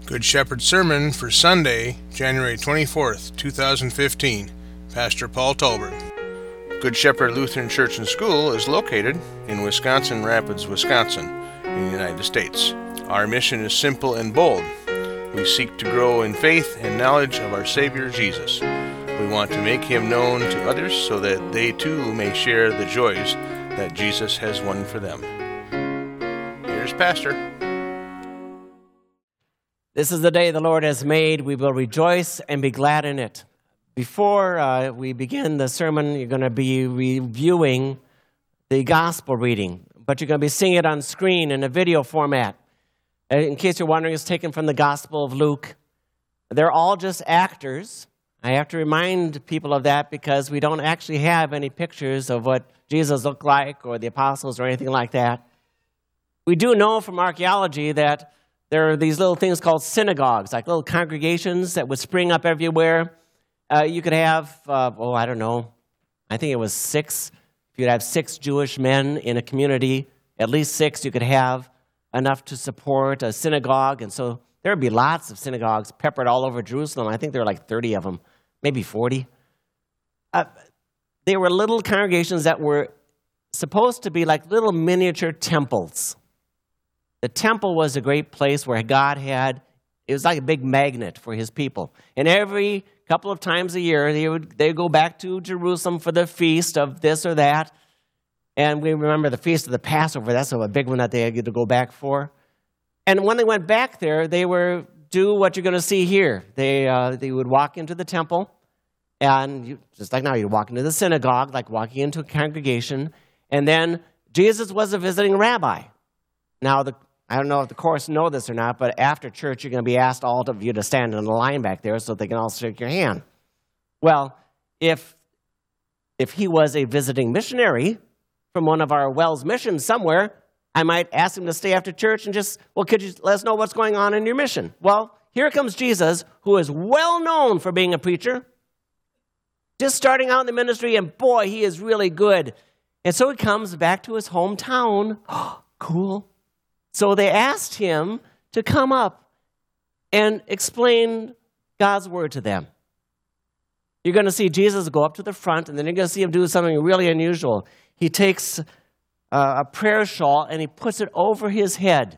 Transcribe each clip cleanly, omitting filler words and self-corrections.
Good Shepherd Sermon for Sunday, January 24th, 2015. Pastor Paul Tolbert. Good Shepherd Lutheran Church and School is located in Wisconsin Rapids, Wisconsin, in the United States. Our mission is simple and bold. We seek to grow in faith and knowledge of our Savior Jesus. We want to make Him known to others so that they too may share the joys that Jesus has won for them. Here's Pastor. This is the day the Lord has made. We will rejoice and be glad in it. Before we begin the sermon, you're going to be reviewing the gospel reading, but you're going to be seeing it on screen in a video format. In case you're wondering, it's taken from the Gospel of Luke. They're all just actors. I have to remind people of that because we don't actually have any pictures of what Jesus looked like or the apostles or anything like that. We do know from archaeology that there are these little things called synagogues, like little congregations that would spring up everywhere. You could have, I don't know, I think it was 6. If you'd have 6 Jewish men in a community, at least 6 you could have enough to support a synagogue. And so there would be lots of synagogues peppered all over Jerusalem. I think there were like 30 of them, maybe 40. They were little congregations that were supposed to be like little miniature temples. The temple was a great place where God it was like a big magnet for His people. And every couple of times a year, they go back to Jerusalem for the feast of this or that. And we remember the feast of the Passover. That's a big one that they had to go back for. And when they went back there, they were do what you're going to see here. They would walk into the temple, and just like now, you walk into the synagogue, like walking into a congregation. And then Jesus was a visiting rabbi. Now, I don't know if the chorus know this or not, but after church, you're going to be asked all of you to stand in the line back there so they can all shake your hand. Well, if he was a visiting missionary from one of our Wells missions somewhere, I might ask him to stay after church and could you let us know what's going on in your mission? Well, here comes Jesus, who is well known for being a preacher, just starting out in the ministry, and boy, he is really good. And so he comes back to his hometown. Oh, cool. So they asked him to come up and explain God's word to them. You're going to see Jesus go up to the front, and then you're going to see him do something really unusual. He takes a prayer shawl, and he puts it over his head.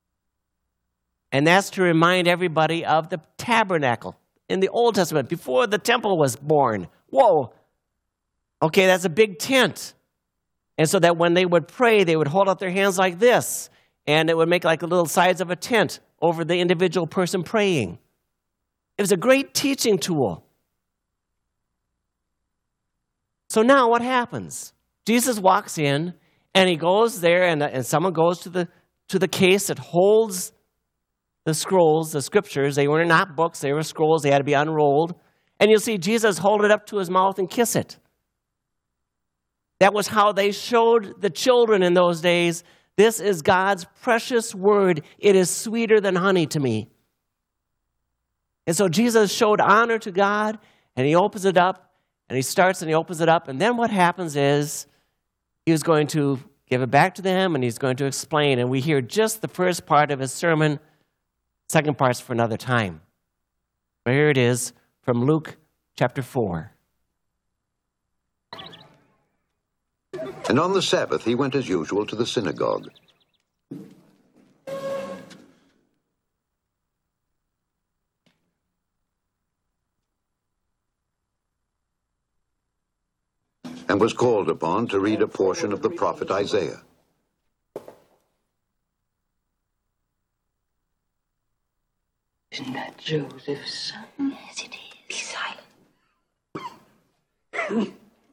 And that's to remind everybody of the tabernacle in the Old Testament, before the temple was born. Whoa. Okay, that's a big tent. And so that when they would pray, they would hold out their hands like this. And it would make like the little sides of a tent over the individual person praying. It was a great teaching tool. So now what happens? Jesus walks in, and he goes there, and someone goes to the case that holds the scrolls, the scriptures. They were not books, they were scrolls. They had to be unrolled. And you'll see Jesus hold it up to his mouth and kiss it. That was how they showed the children in those days, this is God's precious word. It is sweeter than honey to me. And so Jesus showed honor to God, and he opens it up, and he starts and he opens it up. And then what happens is he was going to give it back to them, and he's going to explain. And we hear just the first part of his sermon. Second part's for another time. But here it is from Luke chapter 4. And on the Sabbath he went as usual to the synagogue. And was called upon to read a portion of the prophet Isaiah. Isn't that Joseph's son? Yes, it is. Be silent.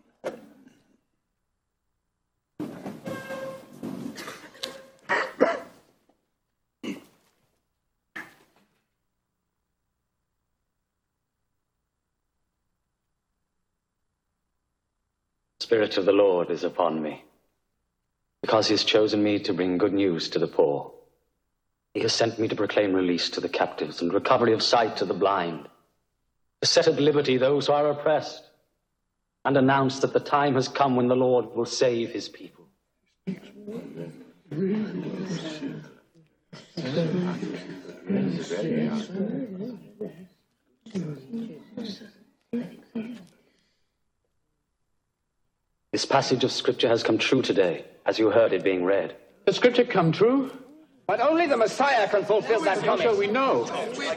The Spirit of the Lord is upon me, because he has chosen me to bring good news to the poor. He has sent me to proclaim release to the captives and recovery of sight to the blind, to set at liberty those who are oppressed, and announce that the time has come when the Lord will save his people. This passage of Scripture has come true today, as you heard it being read. The Scripture come true? But only the Messiah can fulfill that promise. So we know.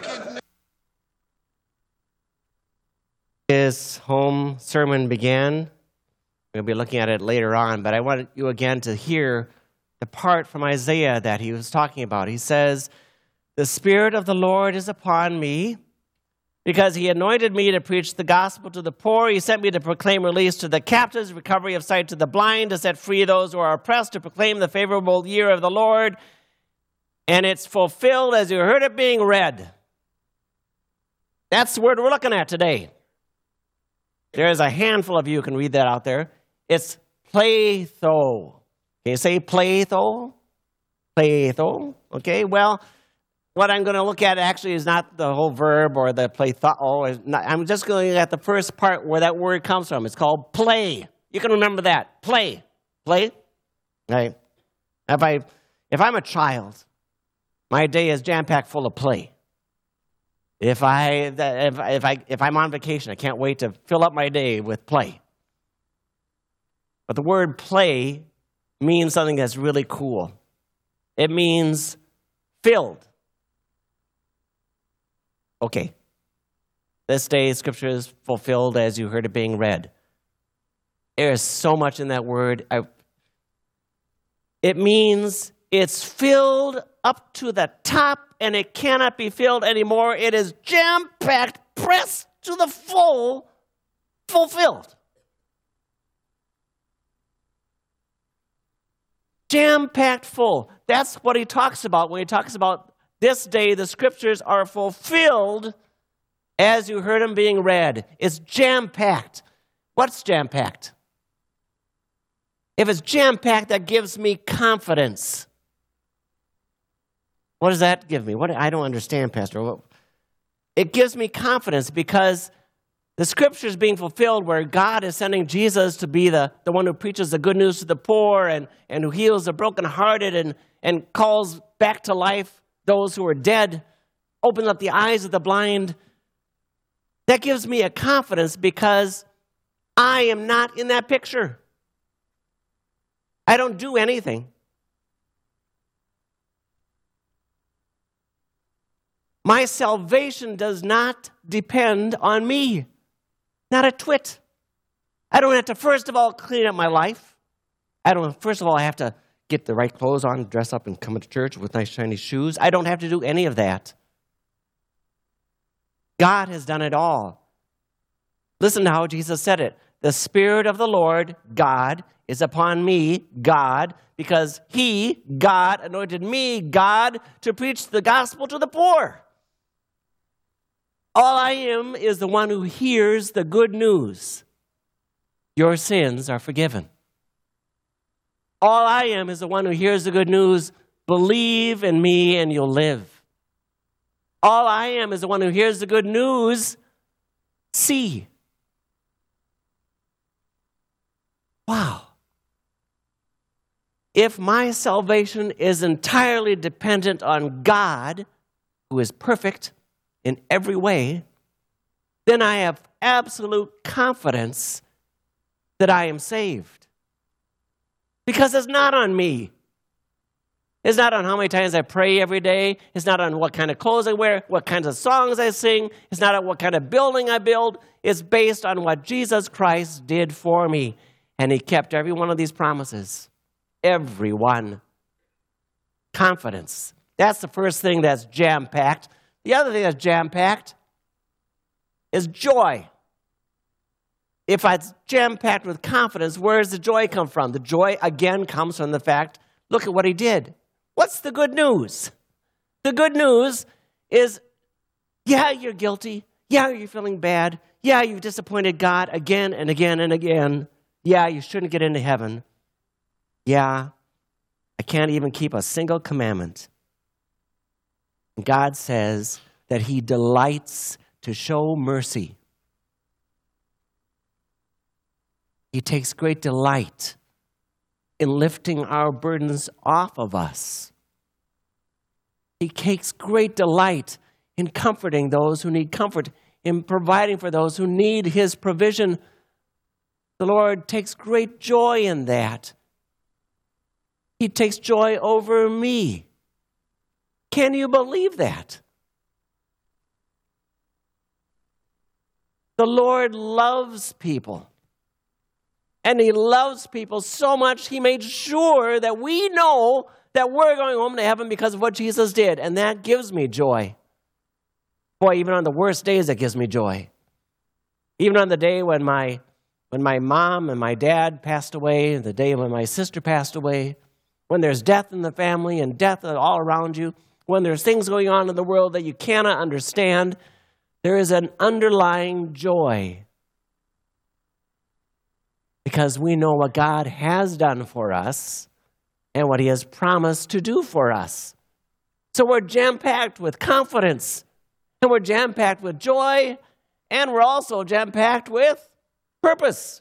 His home sermon began. We'll be looking at it later on, but I want you again to hear the part from Isaiah that he was talking about. He says, "The Spirit of the Lord is upon me, because he anointed me to preach the gospel to the poor. He sent me to proclaim release to the captives, recovery of sight to the blind, to set free those who are oppressed, to proclaim the favorable year of the Lord." And it's fulfilled as you heard it being read. That's the word we're looking at today. There's a handful of you who can read that out there. It's pletho. Can you say pletho? Pletho. Okay, well, what I'm going to look at actually is not the whole verb or the pletho. I'm just going at the first part where that word comes from. It's called play. You can remember that. Play. Play. Right? If I'm a child, my day is jam-packed full of play. If I'm on vacation, I can't wait to fill up my day with play. But the word play means something that's really cool. It means filled. Okay. This day, Scripture is fulfilled as you heard it being read. There is so much in that word. It means it's filled up to the top, and it cannot be filled anymore. It is jam-packed, pressed to the full, fulfilled. Jam-packed full. That's what he talks about when he talks about this day, the Scriptures are fulfilled as you heard them being read. It's jam-packed. What's jam-packed? If it's jam-packed, that gives me confidence. What does that give me? I don't understand, Pastor. It gives me confidence because the Scripture is being fulfilled where God is sending Jesus to be the one who preaches the good news to the poor and who heals the brokenhearted and calls back to life those who are dead, opens up the eyes of the blind. That gives me a confidence because I am not in that picture. I don't do anything. My salvation does not depend on me. Not a twit. I don't have to, first of all, clean up my life. First of all, I have to get the right clothes on, dress up, and come to church with nice shiny shoes. I don't have to do any of that. God has done it all. Listen to how Jesus said it. The Spirit of the Lord, God, is upon me, God, because He, God, anointed me, God, to preach the gospel to the poor. All I am is the one who hears the good news. Your sins are forgiven. All I am is the one who hears the good news. Believe in me and you'll live. All I am is the one who hears the good news. See. Wow. If my salvation is entirely dependent on God, who is perfect in every way, then I have absolute confidence that I am saved. Because it's not on me. It's not on how many times I pray every day. It's not on what kind of clothes I wear, what kinds of songs I sing. It's not on what kind of building I build. It's based on what Jesus Christ did for me. And He kept every one of these promises. Every one. Confidence. That's the first thing that's jam-packed. The other thing that's jam-packed is joy. If it's jam-packed with confidence, where does the joy come from? The joy, again, comes from the fact, look at what He did. What's the good news? The good news is, yeah, you're guilty. Yeah, you're feeling bad. Yeah, you've disappointed God again and again and again. Yeah, you shouldn't get into heaven. Yeah, I can't even keep a single commandment. God says that He delights to show mercy. He takes great delight in lifting our burdens off of us. He takes great delight in comforting those who need comfort, in providing for those who need his provision. The Lord takes great joy in that. He takes joy over me. Can you believe that? The Lord loves people. And he loves people so much, he made sure that we know that we're going home to heaven because of what Jesus did. And that gives me joy. Boy, even on the worst days, it gives me joy. Even on the day when my mom and my dad passed away, the day when my sister passed away, when there's death in the family and death all around you, when there's things going on in the world that you cannot understand, there is an underlying joy. Because we know what God has done for us and what he has promised to do for us. So we're jam-packed with confidence, and we're jam-packed with joy, and we're also jam-packed with purpose.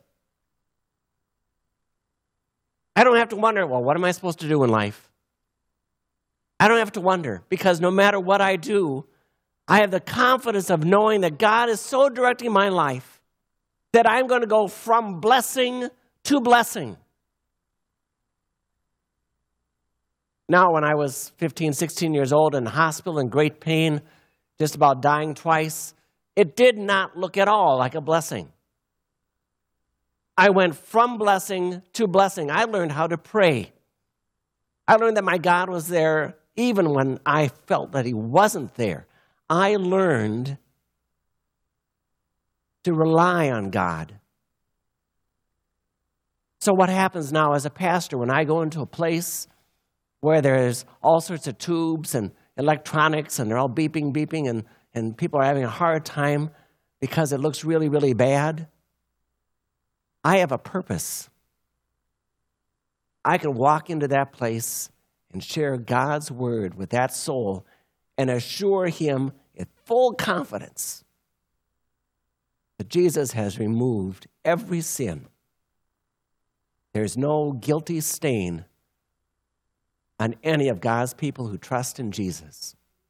I don't have to wonder, well, what am I supposed to do in life? I don't have to wonder, because no matter what I do, I have the confidence of knowing that God is so directing my life that I'm going to go from blessing to blessing. Now, when I was 15, 16 years old in the hospital in great pain, just about dying twice, it did not look at all like a blessing. I went from blessing to blessing. I learned how to pray. I learned that my God was there even when I felt that he wasn't there. I learned to rely on God. So what happens now as a pastor when I go into a place where there's all sorts of tubes and electronics and they're all beeping, and people are having a hard time because it looks really, really bad? I have a purpose. I can walk into that place and share God's word with that soul and assure him in full confidence that Jesus has removed every sin. There's no guilty stain on any of God's people who trust in Jesus.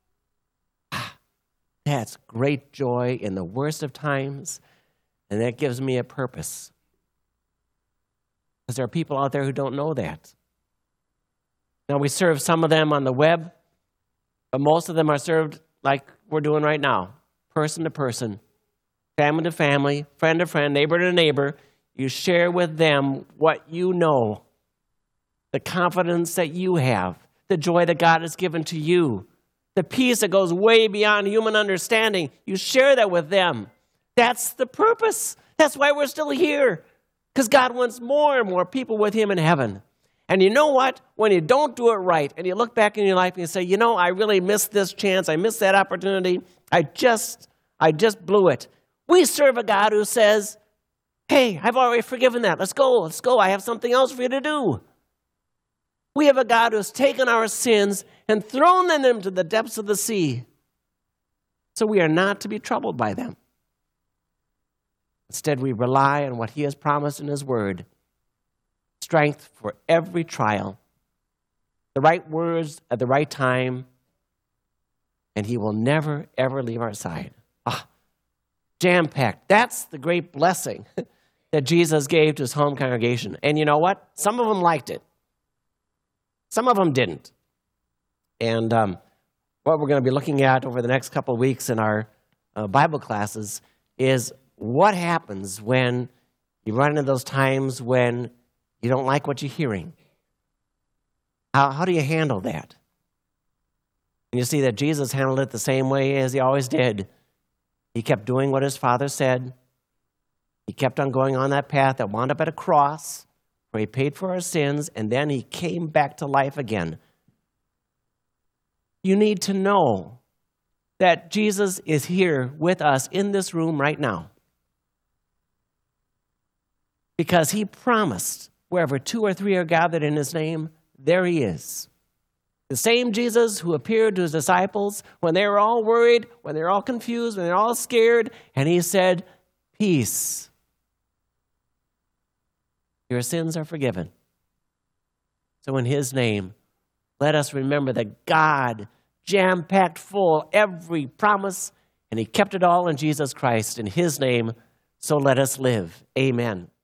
That's great joy in the worst of times, and that gives me a purpose. Because there are people out there who don't know that. Now, we serve some of them on the web, but most of them are served like we're doing right now, person to person, family to family, friend to friend, neighbor to neighbor. You share with them what you know, the confidence that you have, the joy that God has given to you, the peace that goes way beyond human understanding. You share that with them. That's the purpose. That's why we're still here. Because God wants more and more people with him in heaven. And you know what? When you don't do it right, and you look back in your life and you say, you know, I really missed this chance. I missed that opportunity. I just blew it. We serve a God who says, hey, I've already forgiven that. Let's go. I have something else for you to do. We have a God who has taken our sins and thrown them into the depths of the sea. So we are not to be troubled by them. Instead, we rely on what he has promised in his word. Strength for every trial, the right words at the right time, and he will never, ever leave our side. Jam-packed. That's the great blessing that Jesus gave to his home congregation. And you know what? Some of them liked it. Some of them didn't. And what we're going to be looking at over the next couple of weeks in our Bible classes is what happens when you run into those times when you don't like what you're hearing. How do you handle that? And you see that Jesus handled it the same way as he always did. He kept doing what his Father said. He kept on going on that path that wound up at a cross where he paid for our sins, and then he came back to life again. You need to know that Jesus is here with us in this room right now. Because he promised, wherever 2 or 3 are gathered in his name, there he is. The same Jesus who appeared to his disciples when they were all worried, when they were all confused, when they were all scared, and he said, peace. Your sins are forgiven. So in his name, let us remember that God jam-packed full, every promise, and he kept it all in Jesus Christ. In his name, so let us live. Amen.